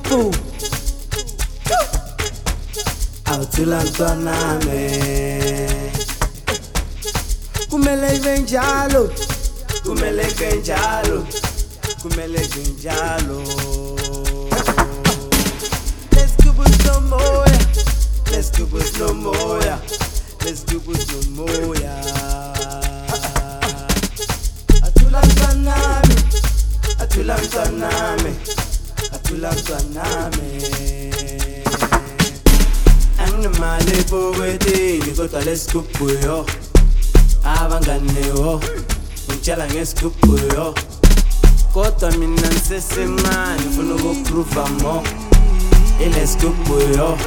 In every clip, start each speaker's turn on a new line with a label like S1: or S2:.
S1: isigubhu awuthula mntwanami kumele ibe njalo kumele ibe njalo kumele ibe njalo let's go no moya let's go no moya let's go no moya athula mntwanami athula mntwanami athula mntwanami anginemali epokwetini kodwa lesigubhu yo abangane yo ngitshela ngesigubhu yo kodwa mina ngisesemncane ngifuna ukuprova more ilesigubhu yo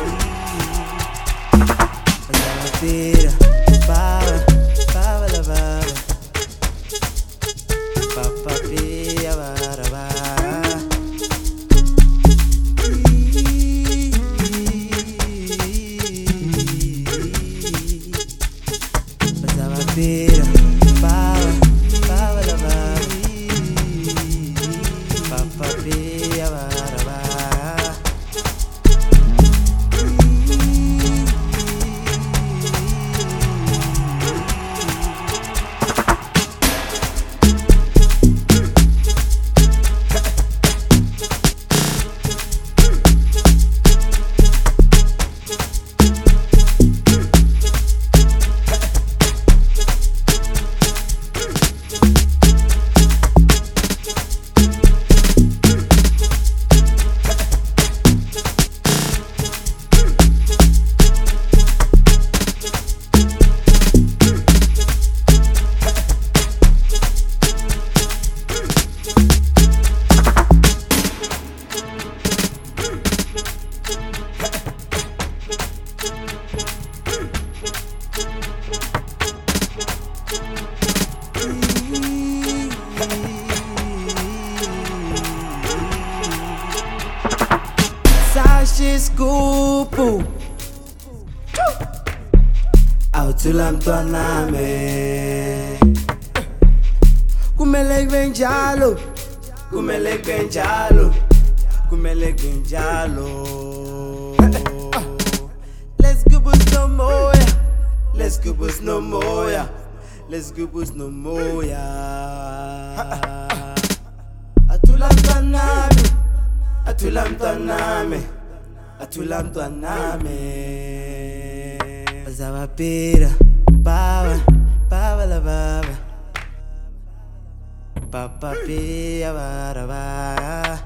S1: Pira, baba, baba la baba, papa pia bara bara. Pasaba pira, baba, baba la baba, papa pia bara bara. Isigubhu awuthula mntwanami kumele ibe njalo kumele ibe njalo kumele ibe njalo let's go no moya let's go no moya let's go no moya athula mntwanami athula mntwanami athula mntwanami pasaba pira baba baba la baba papa pia bara bara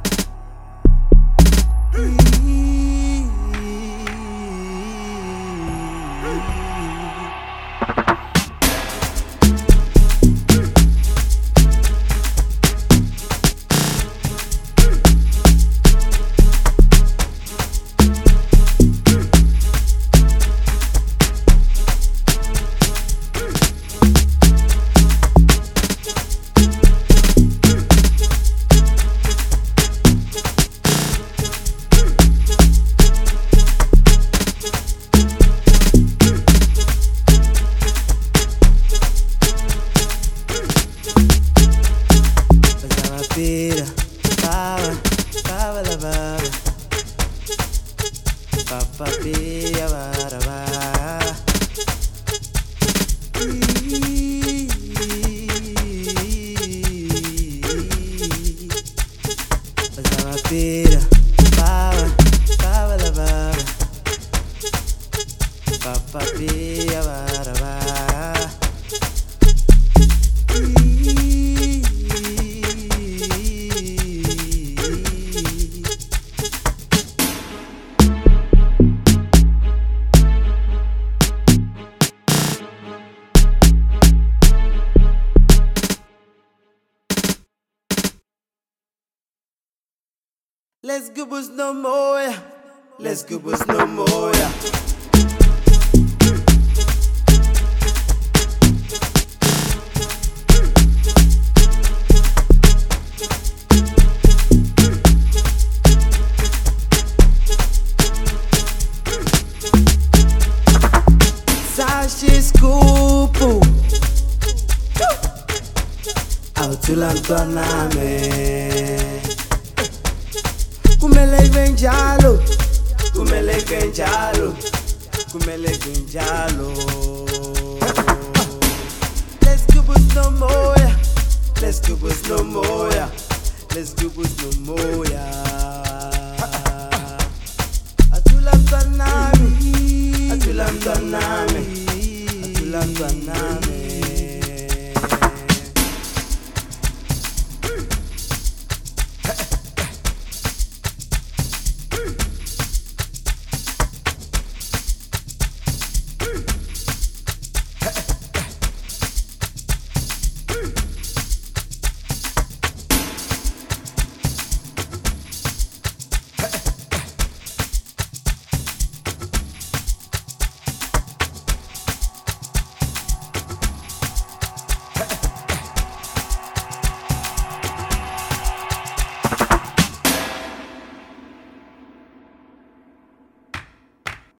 S1: Pira, baba, baba la baba, papa pia bara bara. Pasaba pira, baba, baba la baba, papa pia bara bara. Let's go no moya, let's go no moya. Isigubhu awuthula mntwanami kumele kwenjalo, kumele kwenjalo, kumele kwenjalo. Let's do boost no more, yeah. Let's do boost no more, yeah. Let's do boost no more, yeah. Atula mtanami, atula mtanami, atula mtanami.